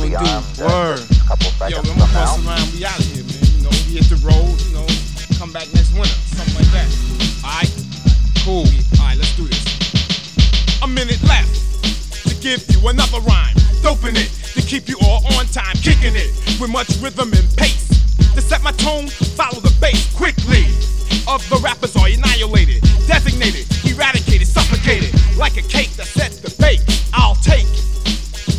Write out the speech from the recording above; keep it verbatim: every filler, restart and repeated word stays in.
we do. armed, uh, Word. just a couple seconds Yo, I'm from gonna now. bust around, we out of here, man. You know, we hit the road, you know, come back next winter, something like that. Alright? Cool. Alright, let's do this. A minute left to give you another rhyme. Doping it to keep you all on time, kicking it with much rhythm and pace. To set my tone, follow the bass quickly. Of the rappers are annihilated.